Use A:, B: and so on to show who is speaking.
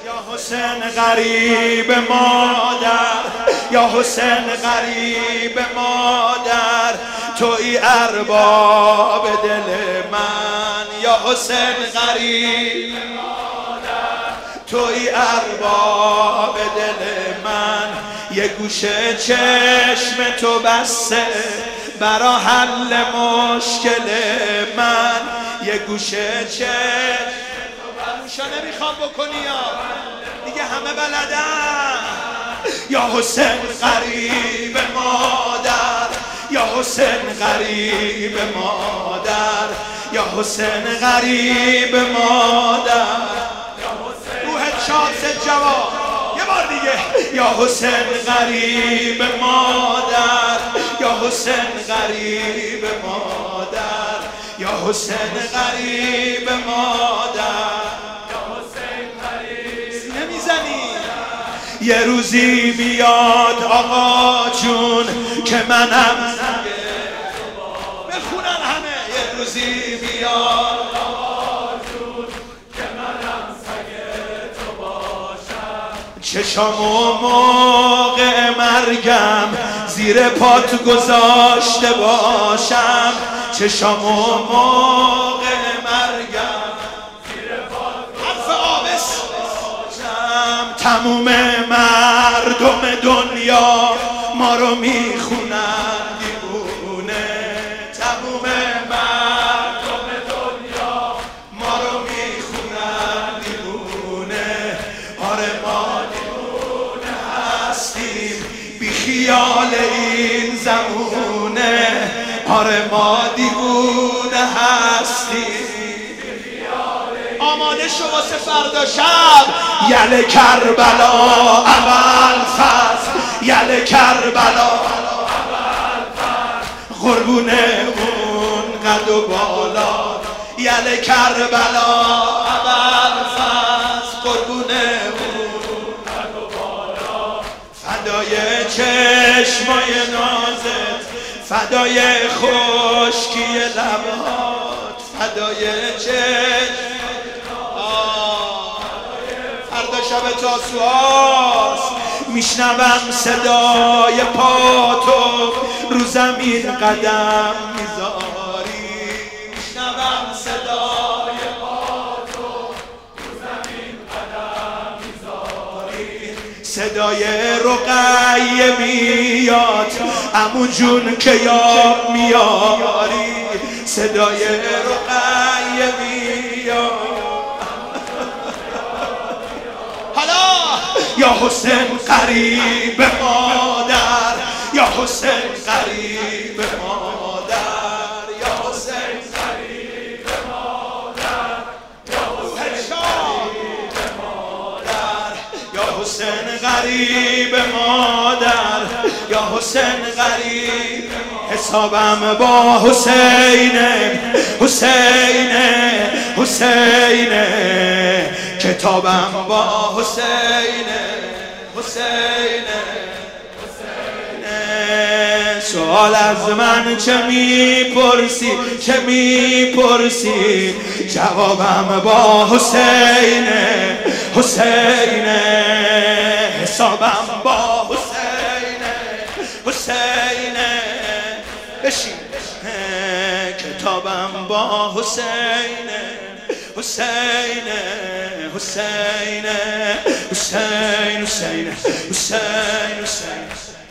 A: یا حسین غریب مادر، یا حسین غریب مادر، توی ارباب دل من. یا حسین غریب مادر، توی ارباب دل من. یه گوشه چشم تو بسته برا حل مشکل من. یه گوشه چشم تو نمیخوام بکنی یا دیگه همه بلدن. یا حسین غریب مادر، یا حسین غریب مادر، یا حسین غریب مادر. روحت شاد ست جواب یه بار دیگه. یا حسین غریب مادر، یا حسین غریب مادر، یا حسین غریب مادر. یه روزی بیاد آقا جون که منم بخونن همه. یه روزی بیاد آقا جون که منم سگ تو باشم. چشامو موقع مرگم زیر پات گذاشته باشم. چشامو موقع مرگم زیر پات حرف آبس باشم. تموم مردم دنیا ما رو میخونن دیوونه. تموم مردم دنیا ما رو میخونن دیوونه. آره ما دیوونه هستیم بی خیال این زمونه. آره ما دیوونه هستیم. آماده شو واسه فردا شب. یل کربلا اول فصل، یل کربلا اول فصل، قربون اون قد و بالا. یل کربلا اول فصل، قربون اون قد و بالا. فدای چشمای نازت، فدای خشکی لبات، فدای چشم. فردا شب تاسوعاست میشنوم صدای پاتو رو زمین قدم میذاری. میشنوم صدای پاتو رو زمین قدم میذاری. صدای رقیه میاد عمو جون که یاد میاری. صدای رقیه میاد. یا حسین غریب مادر، یا حسین غریب مادر، یا حسین غریب مادر، یا حسین غریب مادر، یا حسین غریب مادر، یا حسین غریب. حسابم با حسینه، حسینه، حسینه. کتابم با حسینه، حسینه، حسینه. سوال از من چه میپرسی، چه میپرسی؟ جوابم با حسینه، حسینه. حسابم با حسینه، حسینه. بشین. کتابم با حسینه، حسینه، حسینه، حسین، حسین، حسین، حسین.